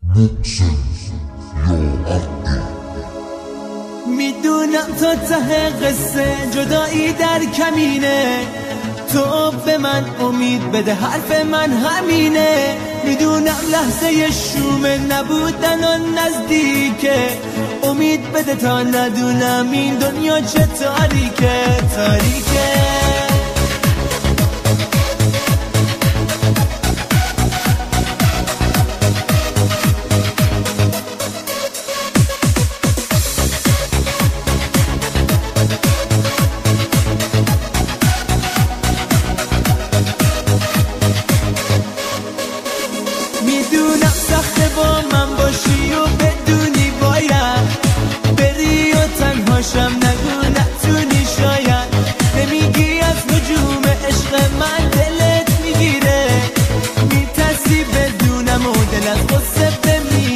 محسن یا عقی. میدونم تا ته قصه جدایی در کمینه، تو به من امید بده حرف من همینه. میدونم لحظه شومه نبودن و نزدیکه، امید بده تا ندونم این دنیا چه تاریکه تاریکه. میدونم سخته با من باشی و بدونی باید بری و تنهاشم نگو نتونی شاید. نمیگی از نجوم عشق من دلت میگیره، میترسی بدونم و دلت غصه بمیره.